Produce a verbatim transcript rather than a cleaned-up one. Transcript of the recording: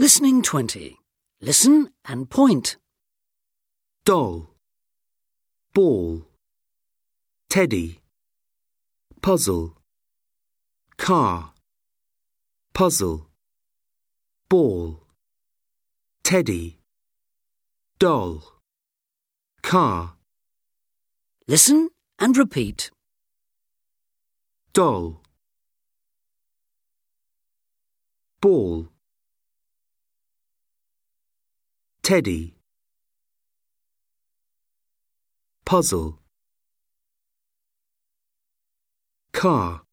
Listening twenty. Listen and point. Doll, ball, teddy, puzzle, car, puzzle, ball, teddy, doll, car. Listen and repeat. Doll, ball, teddy, puzzle, car.